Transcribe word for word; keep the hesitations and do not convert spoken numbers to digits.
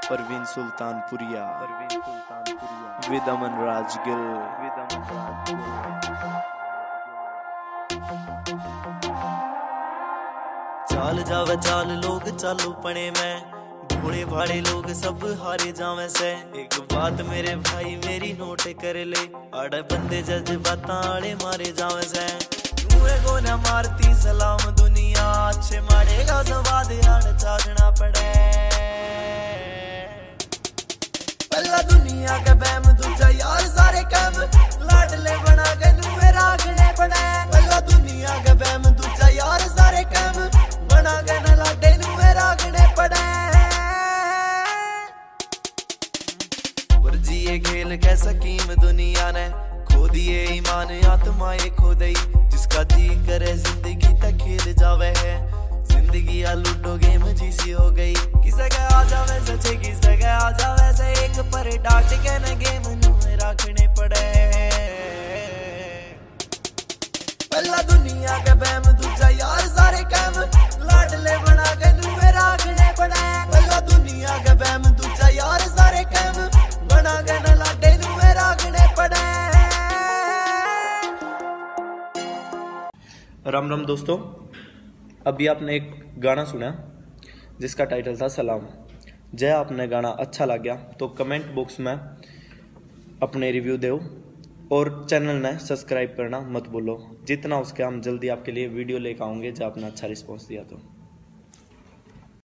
Parveen Sultanpuriya Parveen Sultanpuriya with Aman Rajgill with Aman Rajgill. चाल जावे चाल लोग चालू पने में, भोले भाड़े लोग सब हारे जावे से। एक बात मेरे भाई मेरी नोट कर ले, आड़े बंदे जज बताड़े मारे जावे से। गोना मारती सलाम दुनिया, अच्छे मारेगा सवाद आड़ चाचना पड़े। पहला दुनिया का बैम दूजा यार सारे काम, लाडले बना के नुए राखने पड़े। पहला दुनिया का बैम दूजा यार सारे काम, बना के न लाडे नुए राखने पड़े। ये खेल कैसा कीम दुनिया ने, खो दिए ईमान आत्माएं खो दई। जिसका जी करे जिंदगी तक खेल जावे है, जिंदगी आ लूडो गेम जीसी हो गई। किसे के आ जावे सचे किसे के आ जावे से, एक पर डांट के न गेम नुए रखने पड़े। पहला दुनिया के बैम दूजा यार सारे काम, लाडले बना के नुए रखने पड़े। पहला दुनिया के बैम दूजा यार सारे काम, बना के न लाडे नुए रखने पड़े। राम राम दोस्तों, अभी आपने एक गाना सुना जिसका टाइटल था सलाम। जय आपने गाना अच्छा लगा तो कमेंट बॉक्स में अपने रिव्यू दो, और चैनल ने सब्सक्राइब करना मत भूलो। जितना उसके हम जल्दी आपके लिए वीडियो लेकर आऊँगे जब आपने अच्छा रिस्पॉन्स दिया तो।